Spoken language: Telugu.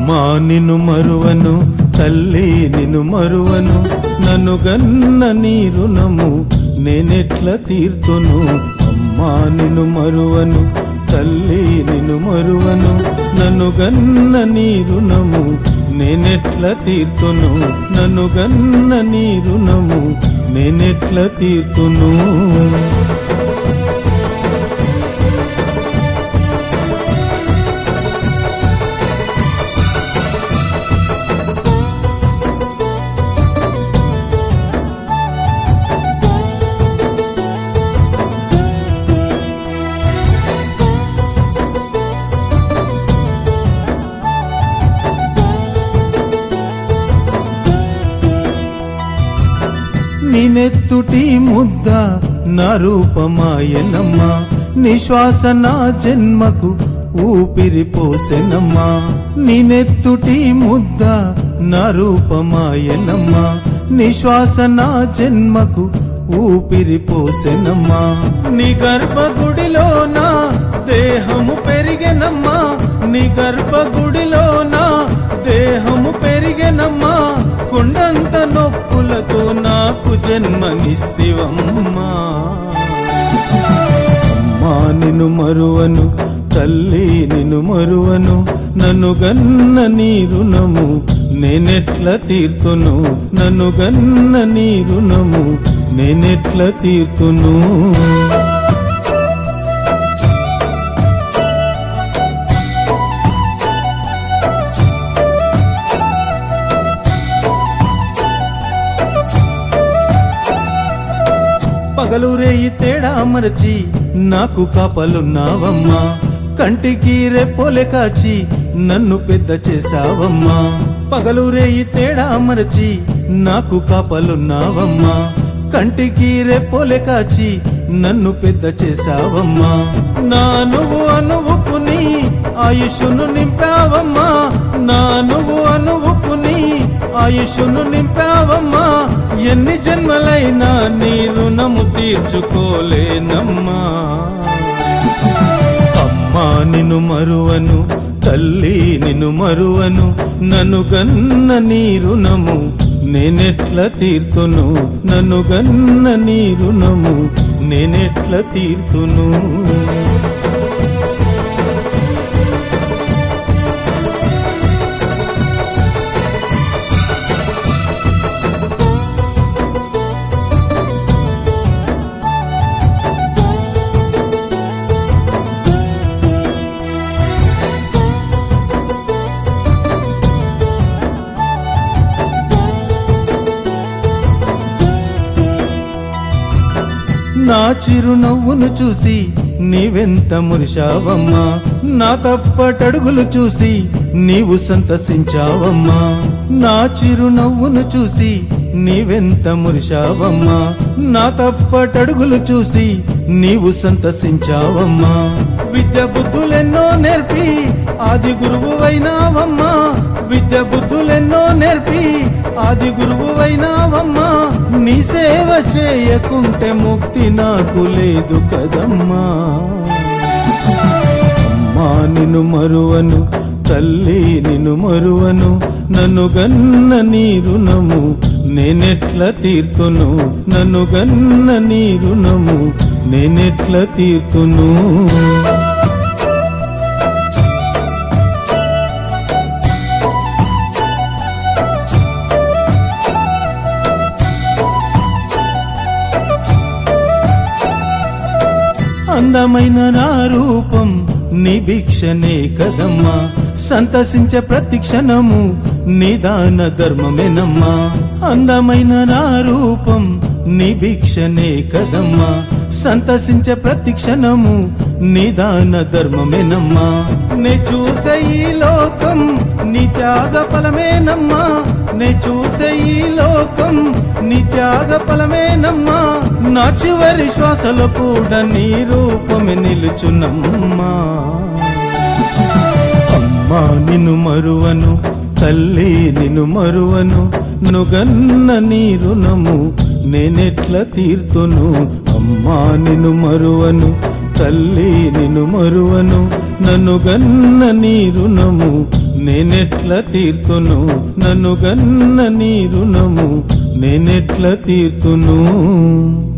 అమ్మా నిన్ను మరువను, తల్లి నిన్ను మరువను, నన్ను గన్న నీ రుణము నేనెట్ల తీర్తును. అమ్మా నిన్ను మరువను, తల్లి నిన్ను మరువను, నన్ను గన్న నీ రుణము నేనెట్ల తీర్తును. నన్ను గన్న నీ రుణము నేనెట్ల తీర్తును. నినెత్తుటి ముద్ద నా రూపమాయనమ్మా, నిశ్వాస నా జన్మకు ఊపిరి పోసెనమ్మా. నినెత్తుటి ముద్ద నా రూపమాయనమ్మా, నిశ్వాస నా జన్మకు ఊపిరి పోసెనమ్మా. నీ గర్భగుడిలో నా దేహము పెరిగెనమ్మా, నీ గర్భగుడిలో నా దేహము పెరిగెనమ్మా. కొండంత నొప్పులతో నాకు జన్మనిస్తివమ్మా. అమ్మా నిన్ను మరువను, తల్లి నిన్ను మరువను, నన్ను గన్న నీ రుణము నేనెట్ల తీర్తును. నన్ను గన్న నీ రుణము నేనెట్ల తీర్తును. పగలు రేయి తేడా మరచి నాకు కాపలున్నావమ్మా, కంటికి రెప్పోలే కాచి నన్ను పెద్ద చేసావమ్మా. పగలు రేయి తేడా మరచి నాకు కాపలున్నావమ్మా, కంటికి రెప్పోలే కాచి నన్ను పెద్ద చేసావమ్మా. నా నువ్వు అనువుకుని ఆయుష్ను నింపావమ్మా, నా నువ్వు అనువుకుని ఆయుష్ను నింపావమ్మా. ఎన్ని జన్మలైనా నీ రుణము తీర్చుకోలేనమ్మా. అమ్మా నిన్ను మరువను, తల్లి నిన్ను మరువను, నన్ను గన్న నీ రుణము నేనెట్ల తీర్తును. నన్ను గన్న నీ రుణము నేనెట్ల తీర్తును. నా చిరునవ్వును చూసి నీవెంత మురిశావమ్మా, నా తప్పటడుగులు చూసి నీవు సంతసించావమ్మా. నా చిరునవ్వును చూసి నీవెంత మురిశావమ్మా, నా తప్పటడుగులు చూసి నీవు సంతసించావమ్మా. విద్య బుద్ధులెన్నో నేర్పి ఆది గురువువైనావమ్మా, విద్య బుద్ధులెన్నో నేర్పి ఆది గురువువైనావమ్మా. నీ సేవ చేయకుంటే ముక్తి నాకు లేదు కదమ్మా. అమ్మా నిన్ను మరువను, తల్లి నిన్ను మరువను, నన్ను గన్న నీ రుణము నేనెట్ల తీర్తును. నన్ను గన్న నీ రుణము నేనెట్ల తీర్తును. అందమైన నా రూపం నీ భిక్షనే కదమ్మా, సంతసించే ప్రతి క్షణము నిదాన ధర్మమేనమ్మా. అందమైన నా రూపం నీ భిక్షనే కదమ్మా, సంతసించే ప్రతి క్షణము నిదాన ధర్మమేనమ్మా. నే చూసే ఈ లోకం నీ త్యాగ ఫలమేనమ్మా, నే చూసే ఈ లోకం నీ త్యాగ ఫలమేనమ్మా. నా చివరి శ్వాసలో కూడా నీ రూపమే నిలుచునమ్మా. అమ్మా నిన్ను మరువను, తల్లి నిన్ను మరువను, నన్ను గన్న నీ రుణము నేనెట్ల తీర్తును. అమ్మా నిన్ను మరువను, తల్లి నిన్ను మరువను, నన్ను గన్న నీ రుణము నేనెట్ల తీర్తును నన్ను గన్న నీ రుణము నేనెట్ల తీర్తును